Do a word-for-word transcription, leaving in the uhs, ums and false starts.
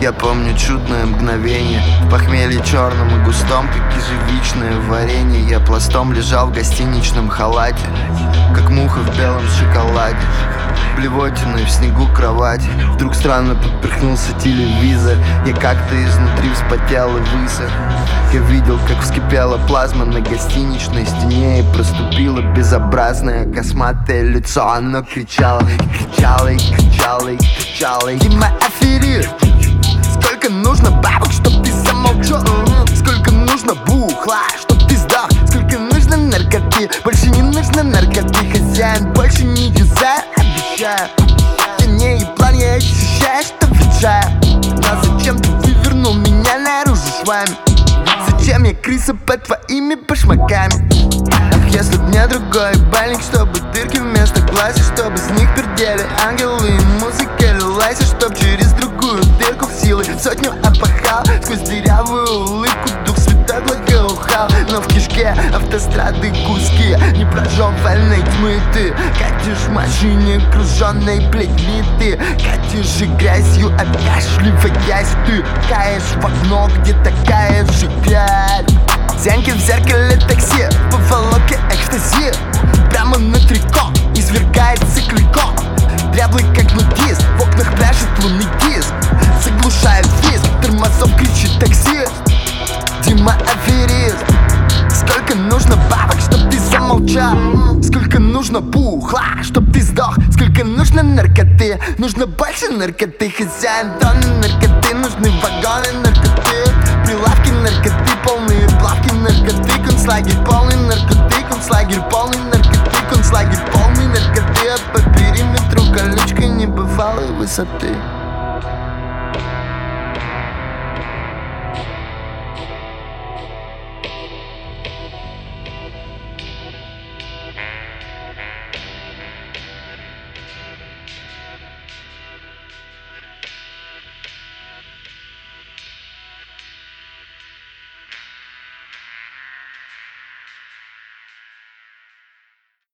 Я помню чудное мгновение в похмелье черном и густом, как ежевичное варенье. Я пластом лежал в гостиничном халате, как муха в белом шоколаде, блевотиной в снегу кровати. Вдруг странно подперхнулся телевизор. Я как-то изнутри вспотел и высох. Я видел, как вскипела плазма на гостиничной стене, и проступило безобразное косматое лицо. Оно кричало, и кричало, и кричало, и кричало: Дима, аферист! Сколько нужно бабок, чтоб ты замолчал? Сколько нужно бухла, чтоб ты сдох? Сколько нужно наркоты? Больше не нужно наркоты, хозяин, больше не юзай, обещаю. Я не еблан, я ощущаю, что ветшаю. Но зачем ты вывернул меня наружу с вами? Зачем я крыса под твоими башмаками? Ах, если б мне другой бальник, чтобы дырки вместо глаз, и чтобы с них пердели ангелы и музыка лилась, и чтоб через другую дырку силы сотню опахал. Сквозь дырявую улыбку дух святой благоухал. Но в кишке автострады куски непрожеванной тьмы. Ты катишь в машине, груженной плетьми. Ты катишь и грязью откашливаясь. Ты каешь в окно, где такая же грязь. Зяньки в зеркале такси, поволоки экстази. Прямо на трико извергается клико. Дряблый как нудист, в окнах пляшет лунный диск. Заглушает визг, тормозом кричит таксист. Дима, аферист! Сколько нужно бабок, чтоб ты замолчал? Сколько нужно бухла, чтоб ты сдох? Сколько нужно наркоты? Нужно больше наркоты, хозяин, тонны наркоты. Нужны вагоны наркоты, прилавки наркоты, полные плавки наркоты. Концлагерь полный наркоты, концлагерь полный наркоты, концлагерь полный наркоты. А по периметру колючка небывалой высоты.